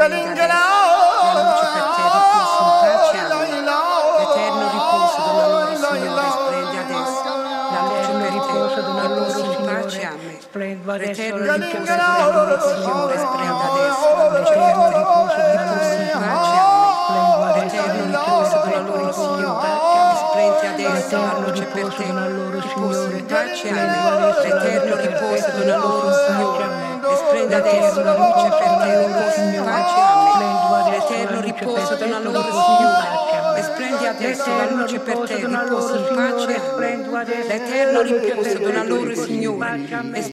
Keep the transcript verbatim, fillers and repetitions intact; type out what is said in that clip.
splende adesso, la luce per te riposa in pace, amen. L'eterno riposo della loro Signore splende adesso, la luce per te riposa in pace, amen. L'eterno riposo della loro Signore splende adesso, l'eterno riposo riposa in pace, amen. L'eterno riposo della loro Signore splende adesso, la luce per te riposa in pace, amen. L'eterno riposo della loro Signore splende adesso, la luce per te riposa in pace, amen. L'eterno riposo della loro Signore splende adesso, la luce per te riposa in pace, amen. L'eterno riposo della loro Signore